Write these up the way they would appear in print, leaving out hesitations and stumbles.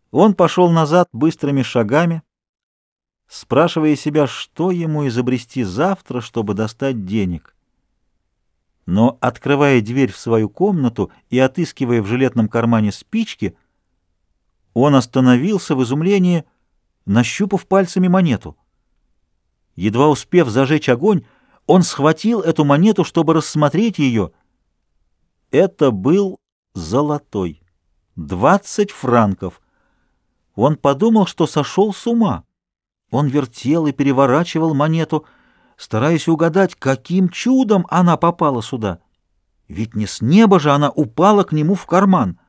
Он пошел назад быстрыми шагами, спрашивая себя, что ему изобрести завтра, чтобы достать денег. Но, открывая дверь в свою комнату и отыскивая в жилетном кармане спички, он остановился в изумлении, нащупав пальцами монету. Едва успев зажечь огонь, он схватил эту монету, чтобы рассмотреть ее. Это был золотой. 20 франков. Он подумал, что сошел с ума. Он вертел и переворачивал монету, стараясь угадать, каким чудом она попала сюда. Ведь не с неба же она упала к нему в карман.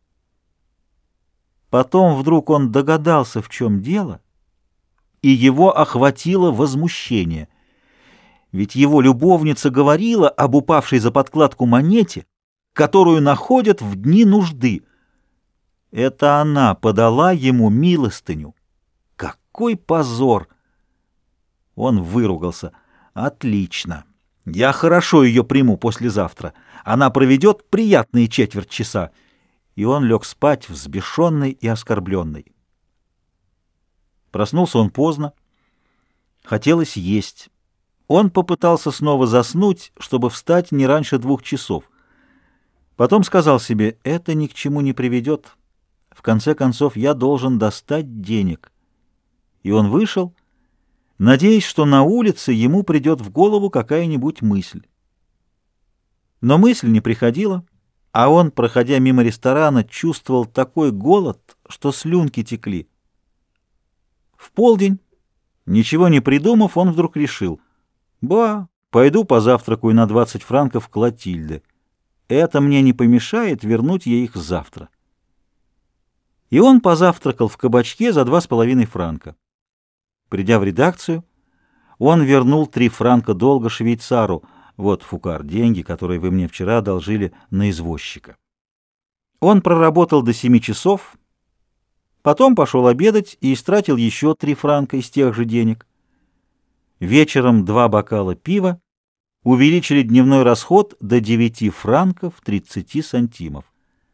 Потом вдруг он догадался, в чем дело, и его охватило возмущение. Ведь его любовница говорила об упавшей за подкладку монете, которую находят в дни нужды. Это она подала ему милостыню. Какой позор! Он выругался. Отлично. Я хорошо ее приму послезавтра. Она проведет приятные четверть часа. И он лег спать, взбешенный и оскорбленный. Проснулся он поздно. Хотелось есть. Он попытался снова заснуть, чтобы встать не раньше 2 часов. Потом сказал себе, это ни к чему не приведет. В конце концов, я должен достать денег. И он вышел, надеясь, что на улице ему придет в голову какая-нибудь мысль. Но мысль не приходила, а он, проходя мимо ресторана, чувствовал такой голод, что слюнки текли. В полдень, ничего не придумав, он вдруг решил, пойду позавтракаю на 20 франков Клотильды. Это мне не помешает вернуть ей их завтра. И он позавтракал в кабачке за 2,5 франка. Придя в редакцию, он вернул 3 франка долга швейцару. Вот, Фукар, деньги, которые вы мне вчера одолжили на извозчика. Он проработал до 7 часов, потом пошел обедать и истратил еще 3 франка из тех же денег. Вечером 2 бокала пива увеличили дневной расход до 9 франков 30 сантимов.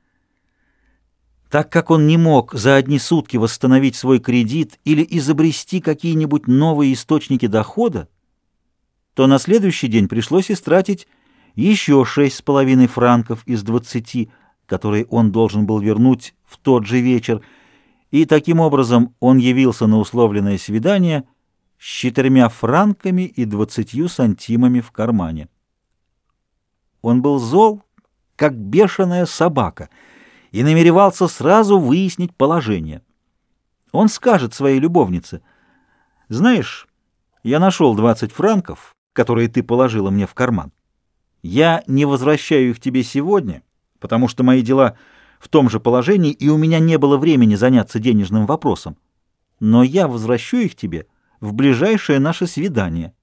Так как он не мог за одни сутки восстановить свой кредит или изобрести какие-нибудь новые источники дохода, то на следующий день пришлось истратить еще 6,5 франков из 20, которые он должен был вернуть в тот же вечер, и таким образом он явился на условленное свидание с 4 франками и 20 сантимами в кармане. Он был зол, как бешеная собака, и намеревался сразу выяснить положение. Он скажет своей любовнице, «Знаешь, я нашел 20 франков, которые ты положила мне в карман. Я не возвращаю их тебе сегодня, потому что мои дела в том же положении, и у меня не было времени заняться денежным вопросом. Но я возвращу их тебе в ближайшее наше свидание».